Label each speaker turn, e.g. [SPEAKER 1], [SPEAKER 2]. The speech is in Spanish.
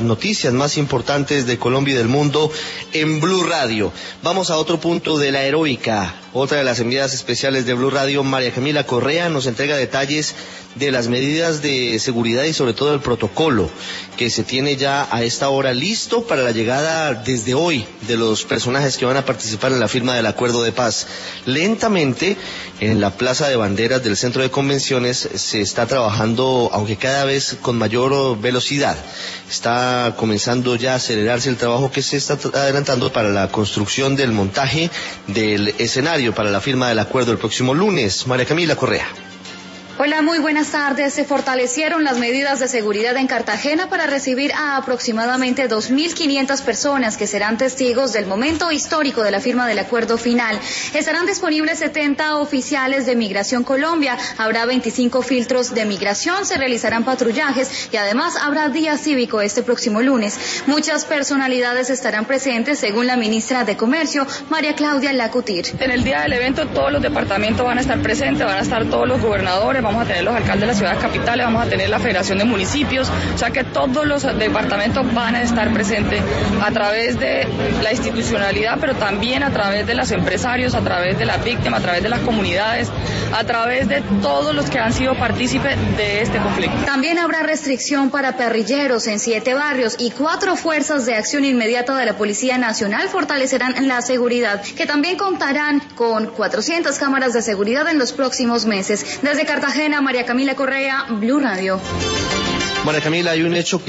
[SPEAKER 1] noticias más importantes de Colombia y del mundo en Blue Radio. Vamos a otro punto de la heroica. Otra de las enviadas especiales de Blue Radio, María Camila Correa, nos entrega detalles de las medidas de seguridad y sobre todo el protocolo que se tiene ya a esta hora listo para la llegada desde hoy de los personajes que van a participar en la firma del acuerdo de paz. Lentamente, en la Plaza de Banderas del Centro de Convenciones se está trabajando, aunque cada vez con mayor velocidad. Está comenzando ya a acelerarse el trabajo que se está adelantando para la construcción del montaje del escenario para la firma del acuerdo el próximo lunes. María Camila Correa.
[SPEAKER 2] Hola, muy buenas tardes. Se fortalecieron las medidas de seguridad en Cartagena para recibir a aproximadamente 2.500 personas que serán testigos del momento histórico de la firma del acuerdo final. Estarán disponibles 70 oficiales de Migración Colombia, habrá 25 filtros de migración, se realizarán patrullajes y además habrá día cívico este próximo lunes. Muchas personalidades estarán presentes, según la ministra de Comercio, María Claudia Lacutir.
[SPEAKER 3] En el día del evento todos los departamentos van a estar presentes, van a estar todos los gobernadores, vamos a tener los alcaldes de las ciudades capitales, vamos a tener la Federación de Municipios, o sea que todos los departamentos van a estar presentes a través de la institucionalidad, pero también a través de los empresarios, a través de las víctimas, a través de las comunidades, a través de todos los que han sido partícipes de este conflicto.
[SPEAKER 2] También habrá restricción para perrilleros en 7 barrios y 4 fuerzas de acción inmediata de la Policía Nacional fortalecerán la seguridad, que también contarán con 400 cámaras de seguridad en los próximos meses. Desde Cartagena, María Camila Correa, Blue Radio.
[SPEAKER 1] María Camila, hay un hecho que